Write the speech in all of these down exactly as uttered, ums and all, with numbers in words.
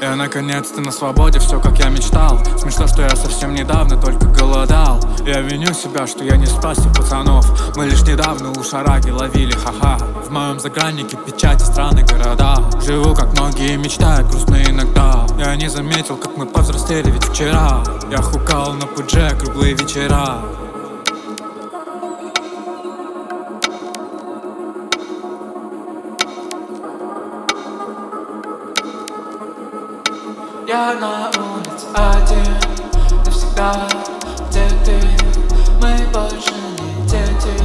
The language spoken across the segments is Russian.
Я наконец-то на свободе, все как я мечтал. Смешно, что я совсем недавно только голодал. Я виню себя, что я не спасся пацанов. Мы лишь недавно у шараги ловили, ха-ха. В моем заграннике печати страны, города. Живу, как многие мечтают, грустно иногда. Я не заметил, как мы повзрослели, ведь вчера я хукал на пудже круглые вечера. Я на улице один, навсегда. Где ты? Мы больше не дети.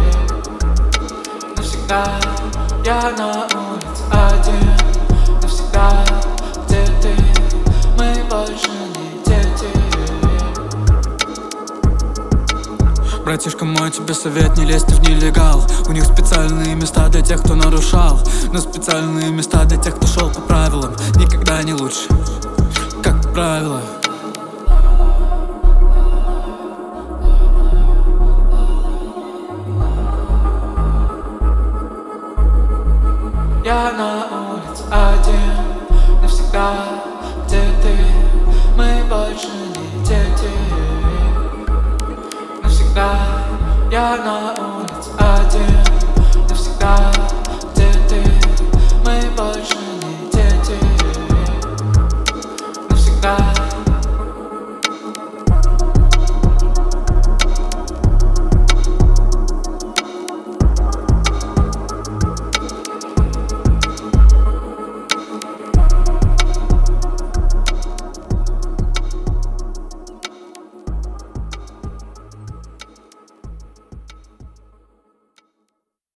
Навсегда. Я на улице один, навсегда. Где ты? Мы больше не дети. Братишка мой, тебе совет, не лезьте в нелегал. У них специальные места для тех, кто нарушал, но специальные места для тех, кто шел по правилам. Никогда не лучше, как правило. Я на улице один, навсегда. Где ты? Мы больше не дети. Навсегда. Я на улице